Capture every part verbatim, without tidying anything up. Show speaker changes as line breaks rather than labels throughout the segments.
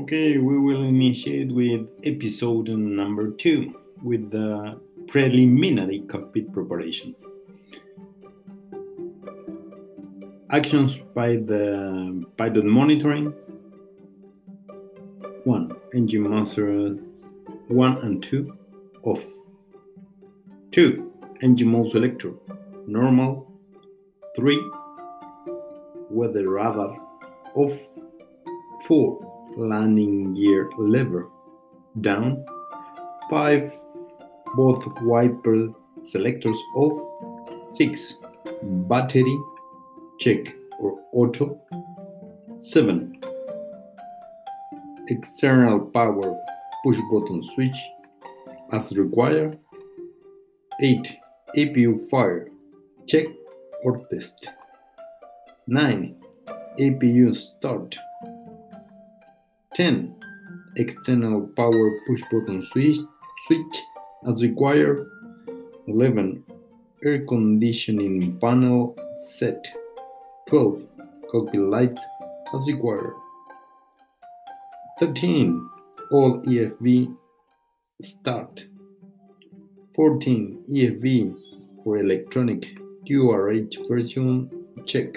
Okay, we will initiate with episode number two with the preliminary cockpit preparation. Actions by the pilot monitoring. one. Engine master one and two off. two. Engine mode selector normal. three. Weather radar off. four. Landing gear lever down. five. Both wiper selectors off. six. Battery check or auto. seven. External power push button switch as required. eight. A P U fire check or test. nine. A P U start. ten. External power push button switch, switch as required. eleven. Air conditioning panel set. twelve. Cockpit lights as required. thirteen. All E F V start. fourteen. E F V or electronic Q R H version check.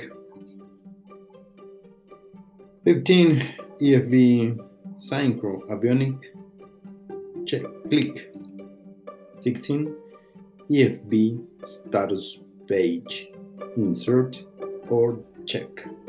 fifteen. E F V synchro avionic check click. sixteen. E F V status page insert or check.